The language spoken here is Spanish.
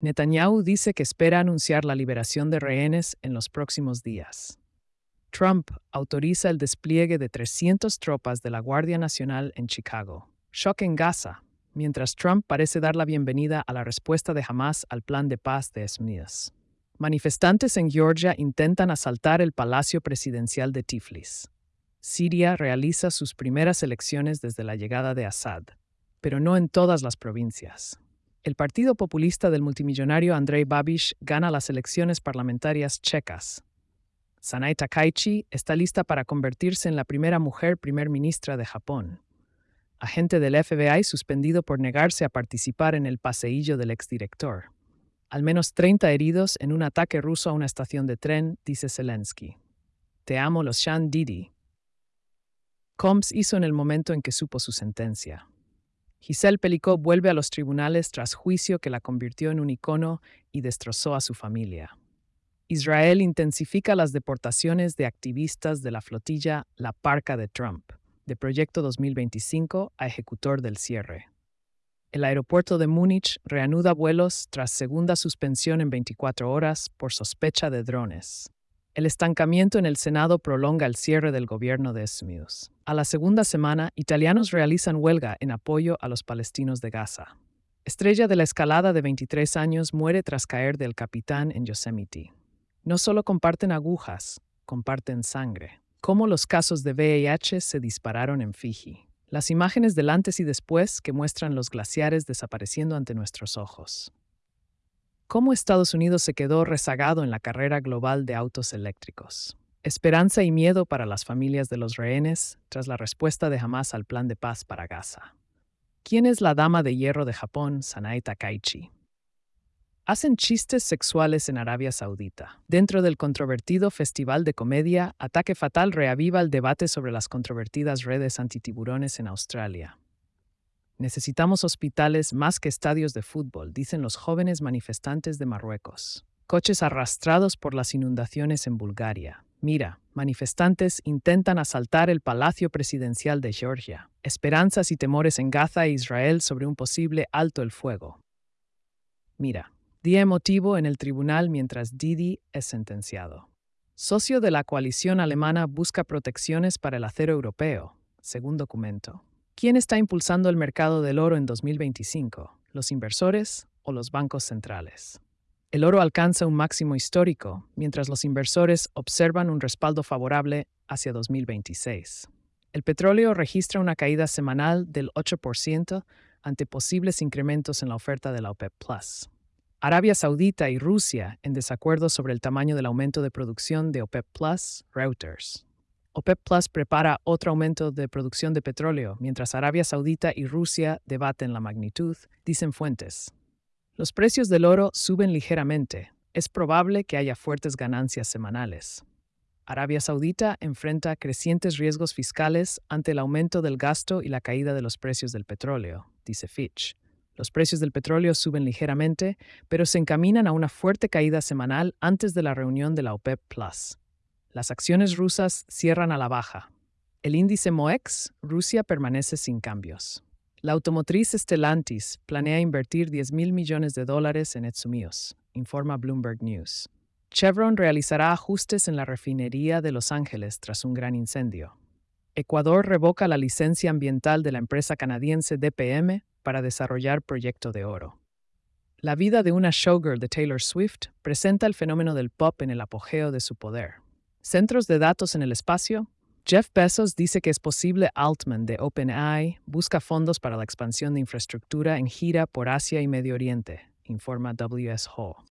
Netanyahu dice que espera anunciar la liberación de rehenes en los próximos días. Trump autoriza el despliegue de 300 tropas de la Guardia Nacional en Chicago. Shock en Gaza, mientras Trump parece dar la bienvenida a la respuesta de Hamás al plan de paz de Esmías. Manifestantes en Georgia intentan asaltar el Palacio Presidencial de Tiflis. Siria realiza sus primeras elecciones desde la llegada de Assad, pero no en todas las provincias. El partido populista del multimillonario Andrej Babiš gana las elecciones parlamentarias checas. Sanai Takaichi está lista para convertirse en la primera mujer primer ministra de Japón. Agente del FBI suspendido por negarse a participar en el paseillo del exdirector. Al menos 30 heridos en un ataque ruso a una estación de tren, dice Zelensky. Te amo los Shan Didi. Combs hizo en el momento en que supo su sentencia. Giselle Pelicot vuelve a los tribunales tras juicio que la convirtió en un icono y destrozó a su familia. Israel intensifica las deportaciones de activistas de la flotilla La Parca de Trump, de Proyecto 2025 a ejecutor del cierre. El aeropuerto de Múnich reanuda vuelos tras segunda suspensión en 24 horas por sospecha de drones. El estancamiento en el Senado prolonga el cierre del gobierno de Esmías. A la segunda semana, italianos realizan huelga en apoyo a los palestinos de Gaza. Estrella de la escalada de 23 años muere tras caer del Capitán en Yosemite. No solo comparten agujas, comparten sangre. Cómo los casos de VIH se dispararon en Fiji. Las imágenes del antes y después que muestran los glaciares desapareciendo ante nuestros ojos. Cómo Estados Unidos se quedó rezagado en la carrera global de autos eléctricos. Esperanza y miedo para las familias de los rehenes tras la respuesta de Hamás al plan de paz para Gaza. ¿Quién es la dama de hierro de Japón, Sanai Takaichi? Hacen chistes sexuales en Arabia Saudita. Dentro del controvertido festival de comedia, Ataque Fatal reaviva el debate sobre las controvertidas redes antitiburones en Australia. Necesitamos hospitales más que estadios de fútbol, dicen los jóvenes manifestantes de Marruecos. Coches arrastrados por las inundaciones en Bulgaria. Mira, manifestantes intentan asaltar el Palacio Presidencial de Georgia. Esperanzas y temores en Gaza e Israel sobre un posible alto el fuego. Mira, día emotivo en el tribunal mientras Didi es sentenciado. Socio de la coalición alemana busca protecciones para el acero europeo, según documento. ¿Quién está impulsando el mercado del oro en 2025? ¿Los inversores o los bancos centrales? El oro alcanza un máximo histórico, mientras los inversores observan un respaldo favorable hacia 2026. El petróleo registra una caída semanal del 8% ante posibles incrementos en la oferta de la OPEP+. Arabia Saudita y Rusia en desacuerdo sobre el tamaño del aumento de producción de OPEP+, Reuters. OPEP Plus prepara otro aumento de producción de petróleo, mientras Arabia Saudita y Rusia debaten la magnitud, dicen fuentes. Los precios del oro suben ligeramente. Es probable que haya fuertes ganancias semanales. Arabia Saudita enfrenta crecientes riesgos fiscales ante el aumento del gasto y la caída de los precios del petróleo, dice Fitch. Los precios del petróleo suben ligeramente, pero se encaminan a una fuerte caída semanal antes de la reunión de la OPEP Plus. Las acciones rusas cierran a la baja. El índice MOEX, Rusia permanece sin cambios. La automotriz Stellantis planea invertir $10,000 millones en Etsumios, informa Bloomberg News. Chevron realizará ajustes en la refinería de Los Ángeles tras un gran incendio. Ecuador revoca la licencia ambiental de la empresa canadiense DPM para desarrollar proyecto de oro. La vida de una showgirl de Taylor Swift presenta el fenómeno del pop en el apogeo de su poder. Centros de datos en el espacio. Jeff Bezos dice que es posible Altman de OpenAI busca fondos para la expansión de infraestructura en gira por Asia y Medio Oriente, informa WSJ.